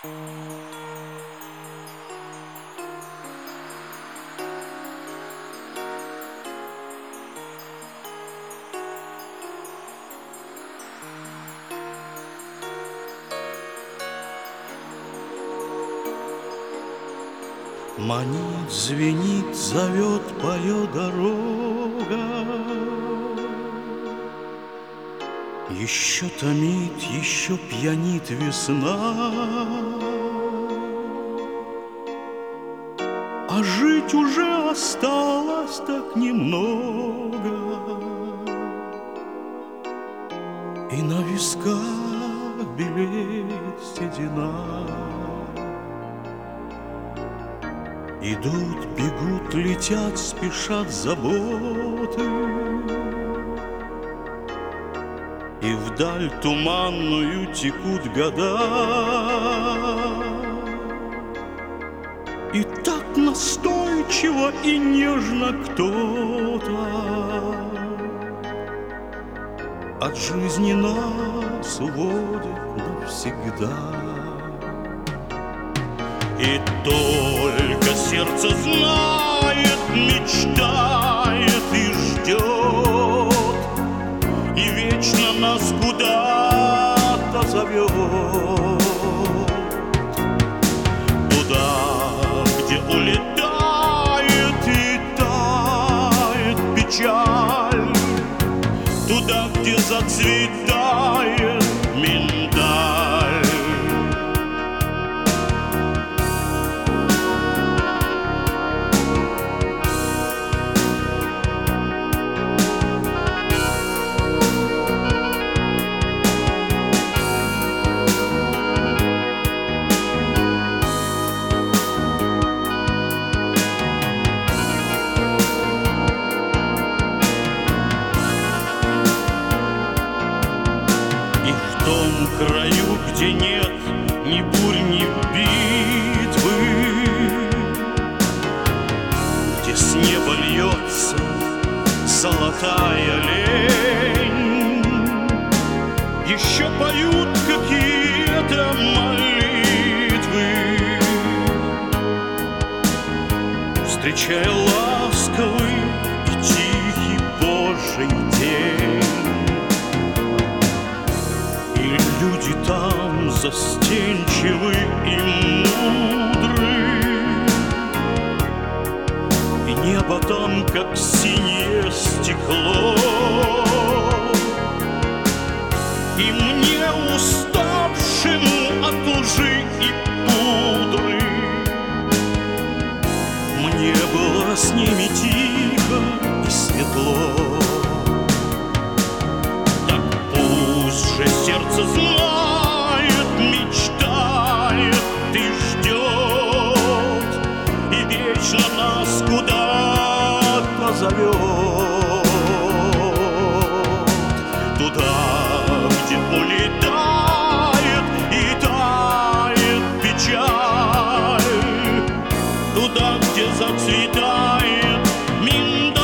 Манит, звенит, зовет, поет дорога. Еще томит, еще пьянит весна. А жить уже осталось так немного, и на висках белеет седина. Идут, бегут, летят, спешат заботы, и вдаль туманную текут года. И так настойчиво и нежно кто-то от жизни нас уводит навсегда. И только сердце знает, мечтает и ждет, и вечно нас куда-то зовет. Туда, где улетает и тает печаль, туда, где зацветает миндаль. В том краю, где нет ни бурь, ни битвы, где с неба льется золотая лень, еще поют какие-то молитвы, встречая ласковый и тихий Божий день. Люди там застенчивы и мудры, и небо там, как синее стекло. И мне, уставшему от лжи и пудры, мне было с ними тихо и светло. Же сердце знает, мечтает и ждет, и вечно нас куда-то зовет. Туда, где улетает и тает печаль, туда, где зацветает миндаль.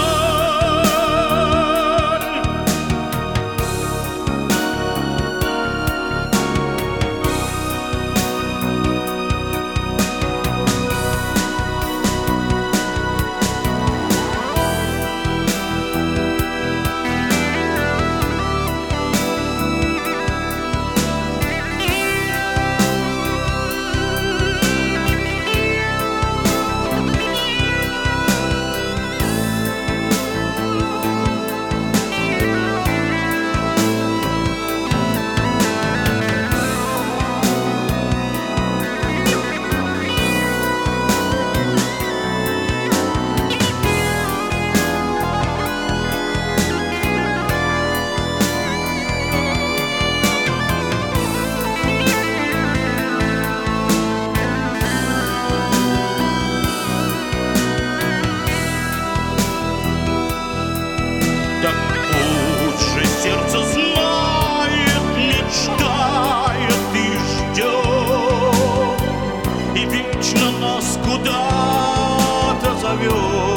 Куда-то зовет.